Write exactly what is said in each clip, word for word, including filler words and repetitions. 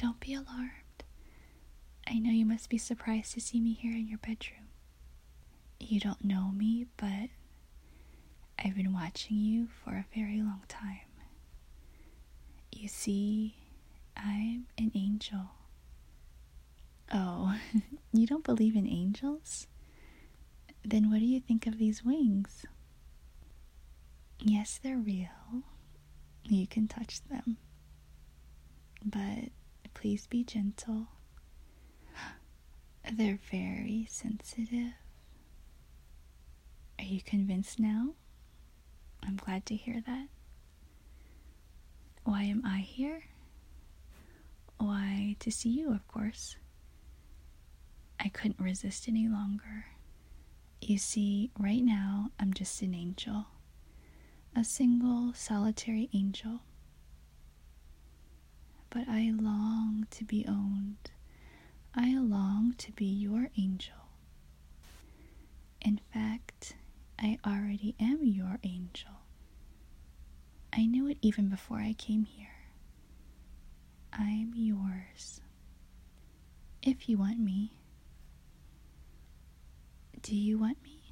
Don't be alarmed. I know you must be surprised to see me here in your bedroom. You don't know me, but I've been watching you for a very long time. You see, I'm an angel. Oh, you don't believe in angels? Then what do you think of these wings? Yes, they're real. You can touch them. But please be gentle. They're very sensitive. Are you convinced now? I'm glad to hear that. Why am I here? Why, to see you, of course. I couldn't resist any longer. You see, right now, I'm just an angel. A single, solitary angel. But I long to be owned. I long to be your angel. In fact, I already am your angel. I knew it even before I came here. I'm yours. If you want me. Do you want me?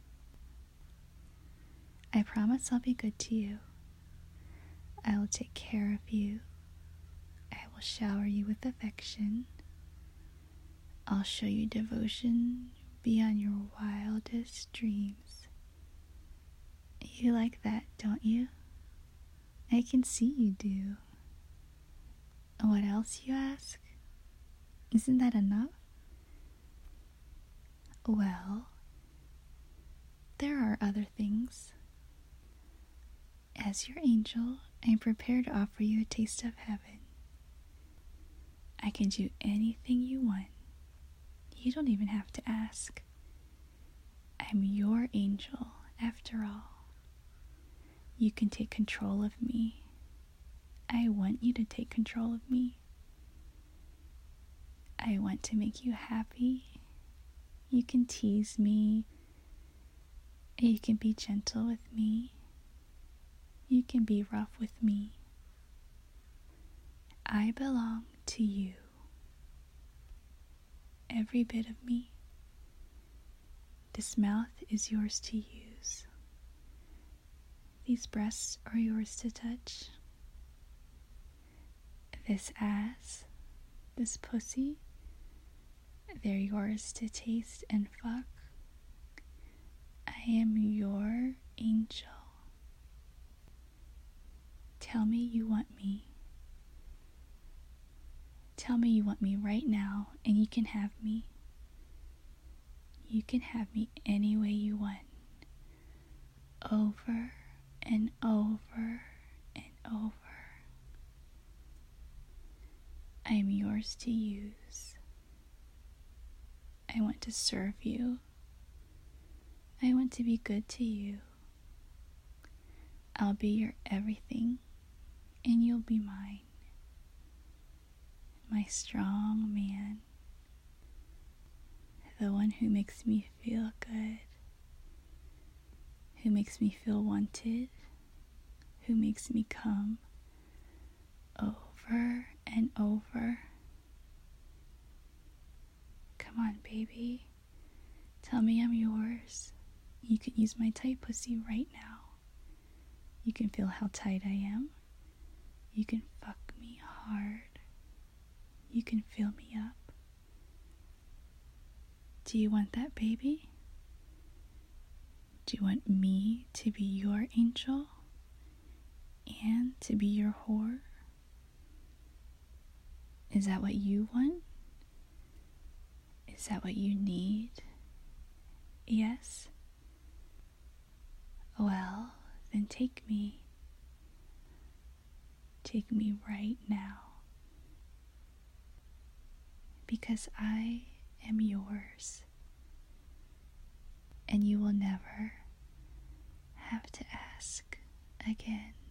I promise I'll be good to you. I will take care of you. I will shower you with affection. I'll show you devotion beyond your wildest dreams. You like that, don't you? I can see you do. What else, you ask? Isn't that enough? Well, there are other things. As your angel, I am prepared to offer you a taste of heaven. I can do anything you want. You don't even have to ask. I'm your angel, after all. You can take control of me. I want you to take control of me. I want to make you happy. You can tease me. You can be gentle with me. You can be rough with me. I belong to you. Every bit of me. This mouth is yours to use. These breasts are yours to touch. This ass, this pussy, they're yours to taste and fuck. I am your angel. Tell me you want me. Tell me you want me right now, and you can have me. You can have me any way you want. Over and over and over. I am yours to use. I want to serve you. I want to be good to you. I'll be your everything, and you'll be mine. My strong man. The one who makes me feel good. Who makes me feel wanted. Who makes me come over and over. Come on, baby. Tell me I'm yours. You can use my tight pussy right now. You can feel how tight I am. You can fuck me hard. You can fill me up. Do you want that, baby? Do you want me to be your angel and to be your whore? Is that what you want? Is that what you need? Yes? Well, then take me. Take me right now. Because I am yours. And you will never have to ask again.